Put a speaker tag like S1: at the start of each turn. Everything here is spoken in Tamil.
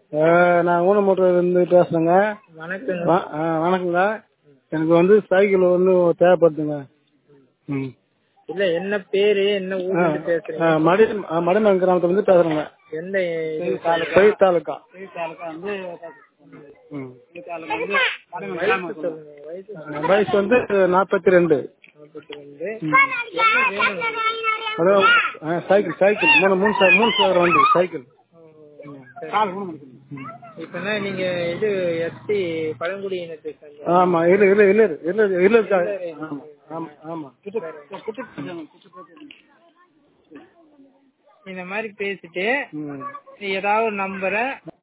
S1: நான் ஊனமுற்றோர்லேருந்து பேசுறேங்க. வணக்கங்க. எனக்கு வந்து சைக்கிள் வந்து தேவைப்படுதுங்க.
S2: இல்ல என்ன பேரு என்ன ஊர்ல பேசுறீங்க?
S1: மடிமன் கிராமத்துல இருந்து பேசுறேங்க.
S2: எந்த
S1: தாலுக்கா வந்து வயசு வந்து 42. சைக்கிள் 3 சக்கர வண்டி சைக்கிள்.
S2: இப்ப நீங்க இது எஸ்டி பழங்குடி இனத்தை சேர்ந்த?
S1: ஆமா. இல்ல. ஆமா.
S2: இந்த மாதிரி பேசிட்டு ஏதாவது ஒரு நம்பரை